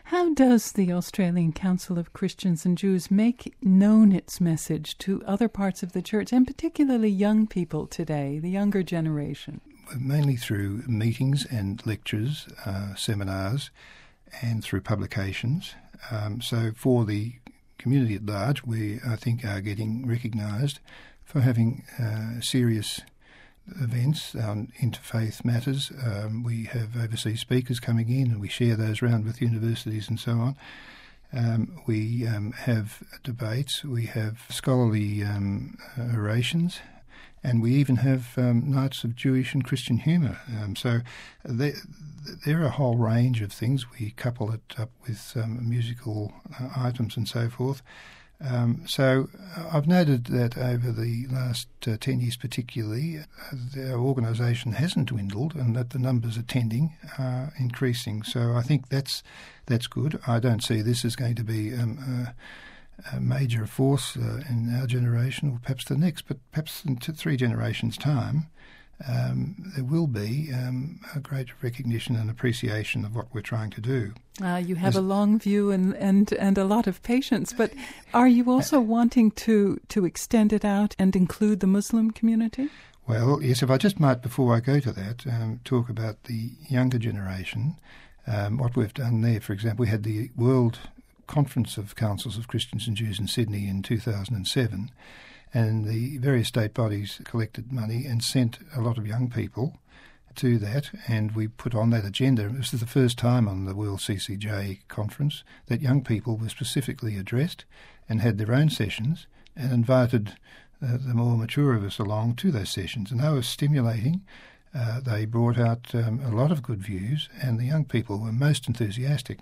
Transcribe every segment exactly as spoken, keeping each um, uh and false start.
How does the Australian Council of Christians and Jews make known its message to other parts of the church, and particularly young people today, the younger generation? Mainly through meetings and lectures, uh, seminars, and through publications. Um, so for the community at large, we, I think, are getting recognised for having uh, serious events on interfaith matters. Um, we have overseas speakers coming in and we share those around with universities and so on. Um, we um, have debates, we have scholarly um, orations, and we even have um, nights of Jewish and Christian humour. Um, so there, there are a whole range of things. We couple it up with um, musical uh, items and so forth. Um, so I've noted that over the last uh, ten years particularly, uh, our organisation hasn't dwindled and that the numbers attending are increasing. So I think that's that's good. I don't see this as going to be um, a, a major force uh, in our generation or perhaps the next, but perhaps in two, three generations' time, um, there will be um, a great recognition and appreciation of what we're trying to do. Uh, you have There's, a long view and, and, and a lot of patience, but are you also wanting to, to extend it out and include the Muslim community? Well, yes, if I just might, before I go to that, um, talk about the younger generation. Um, what we've done there, for example, we had the World Conference of Councils of Christians and Jews in Sydney in two thousand seven, and the various state bodies collected money and sent a lot of young people to that, and we put on that agenda. This was the first time on the World C C J conference that young people were specifically addressed and had their own sessions and invited uh, the more mature of us along to those sessions. And they were stimulating. Uh, they brought out um, a lot of good views, and the young people were most enthusiastic.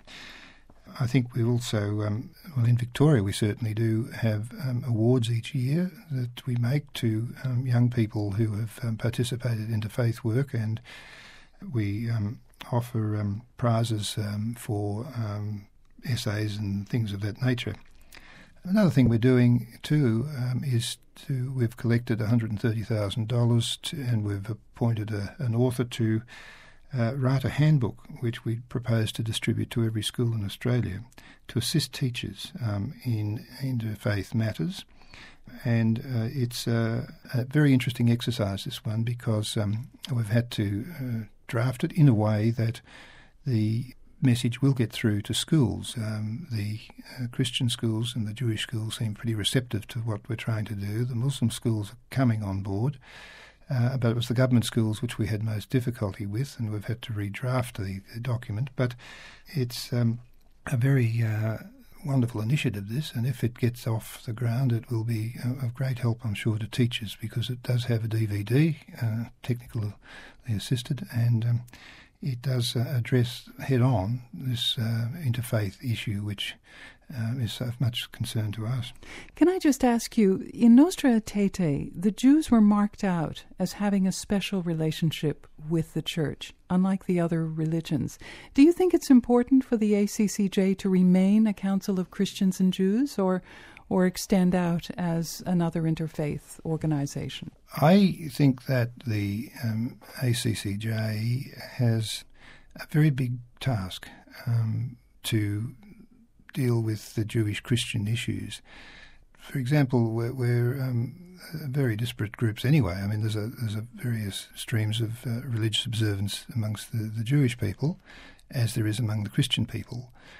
I think we also, um, well, in Victoria we certainly do have um, awards each year that we make to um, young people who have um, participated in faith work, and we um, offer um, prizes um, for um, essays and things of that nature. Another thing we're doing too um, is to, we've collected one hundred thirty thousand dollars to, and we've appointed a, an author to Uh, write a handbook which we propose to distribute to every school in Australia to assist teachers um, in interfaith matters. And uh, it's uh, a very interesting exercise, this one, because um, we've had to uh, draft it in a way that the message will get through to schools. Um, the uh, Christian schools and the Jewish schools seem pretty receptive to what we're trying to do. The Muslim schools are coming on board. Uh, but it was the government schools which we had most difficulty with, and we've had to redraft the, the document. But it's um, a very uh, wonderful initiative, this, and if it gets off the ground, it will be uh, of great help, I'm sure, to teachers, because it does have a D V D, uh, technically assisted, and um, it does uh, address head-on this uh, interfaith issue, which Uh, is of much concern to us. Can I just ask you, in Nostra Aetate, the Jews were marked out as having a special relationship with the Church, unlike the other religions. Do you think it's important for the A C C J to remain a council of Christians and Jews, or or extend out as another interfaith organization? I think that the um, A C C J has a very big task um, to deal with the Jewish-Christian issues. For example, we're, we're um, very disparate groups anyway. I mean, there's a there's a various streams of uh, religious observance amongst the, the Jewish people, as there is among the Christian people.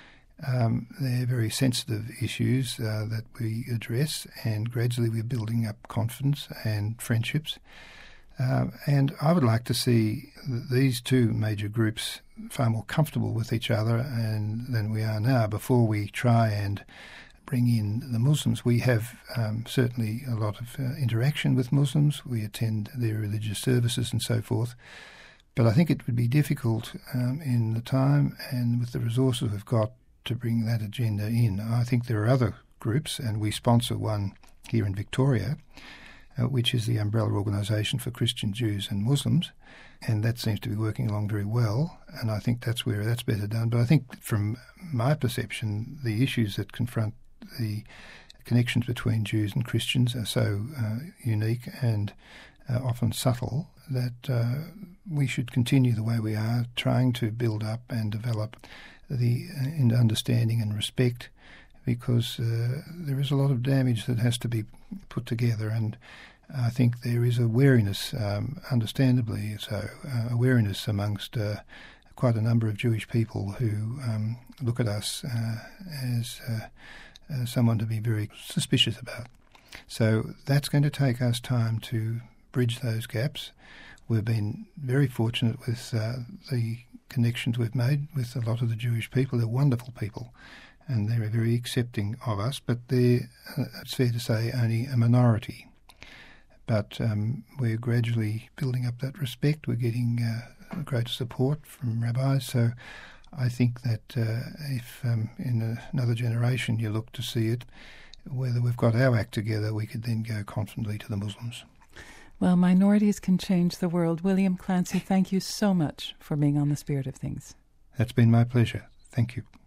Um, they're very sensitive issues uh, that we address, and gradually we're building up confidence and friendships. Uh, and I would like to see these two major groups far more comfortable with each other and than we are now before we try and bring in the Muslims. We have um, certainly a lot of uh, interaction with Muslims. We attend their religious services and so forth. But I think it would be difficult um, in the time and with the resources we've got to bring that agenda in. I think there are other groups, and we sponsor one here in Victoria, Uh, which is the umbrella organisation for Christian Jews and Muslims, and that seems to be working along very well, and I think that's where that's better done. But I think from my perception, the issues that confront the connections between Jews and Christians are so uh, unique and uh, often subtle that uh, we should continue the way we are, trying to build up and develop the uh, into understanding and respect, because uh, there is a lot of damage that has to be put together, and I think there is a wariness, um, understandably so, uh, a wariness amongst uh, quite a number of Jewish people who um, look at us uh, as uh, uh, someone to be very suspicious about. So that's going to take us time to bridge those gaps. We've been very fortunate with uh, the connections we've made with a lot of the Jewish people. They're wonderful people, and they're very accepting of us, but they're, uh, it's fair to say, only a minority. But um, we're gradually building up that respect. We're getting uh, greater support from rabbis. So I think that uh, if um, in a, another generation you look to see it, whether we've got our act together, we could then go confidently to the Muslims. Well, minorities can change the world. William Clancy, thank you so much for being on The Spirit of Things. That's been my pleasure. Thank you.